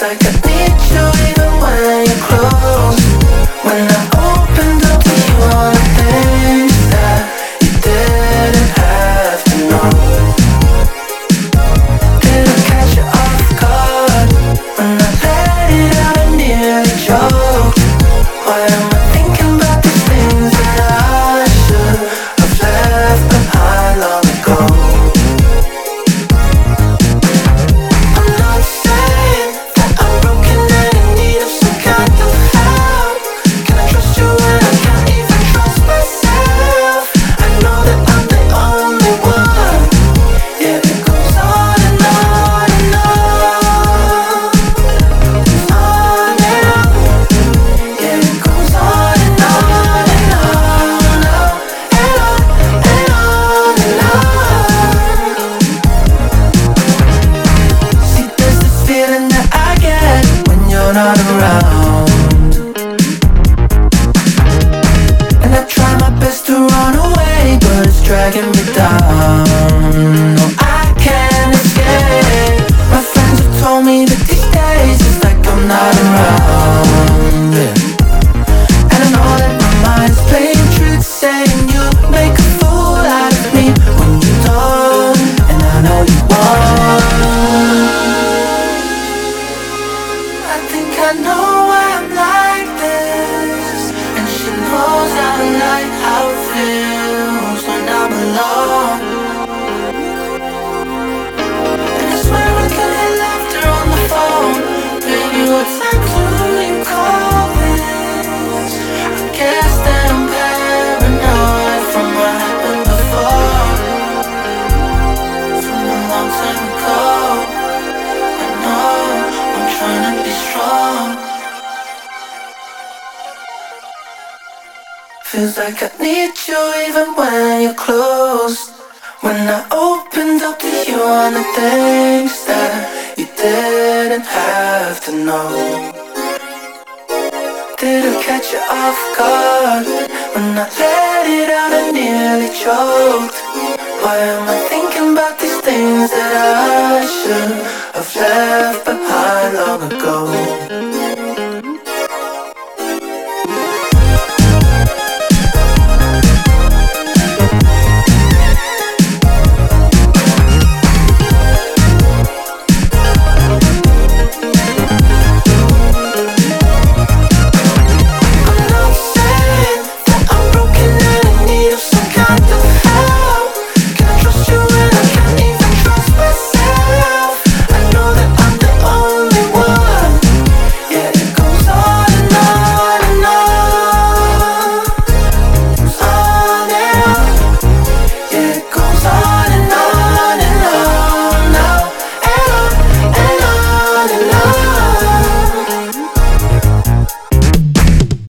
like I need you even when you're close. When I opened up to you all the things that you didn't have to know. Did I catch you off guard? When I let it out I nearly choked. Why am I thinking about the things that I should have left behind long ago? I'm not saying that I'm broken and in need of some kind of help. Can I trust you when I can't even trust myself? I know that I'm the only one. Yeah, it goes on and on and on. On and on. Yeah, it goes on and on and on. And on and on and on. See, there's this feeling that I get when you're not around. And I try my best to run away, but it's dragging me down. No, I can't escape. My friends have told me that these days it's like I'm not around, yeah. And I know that my mind's playing tricks, saying you make a fool out of me when you don't. And I know you won't. I think I know why I'm like this, and she knows I like how it feels when I'm alone. And I swear I can hear laughter on the phone. Baby, what time do you call this? I guess that I'm paranoid from what happened before, from a long time ago. I know I'm trying to be strong. Feels like I need you even when you're close. When I opened up to you on the things that you didn't have to know. Did I catch you off guard? When I let it out I nearly choked. Why am I thinking about these things that I should have left behind long ago?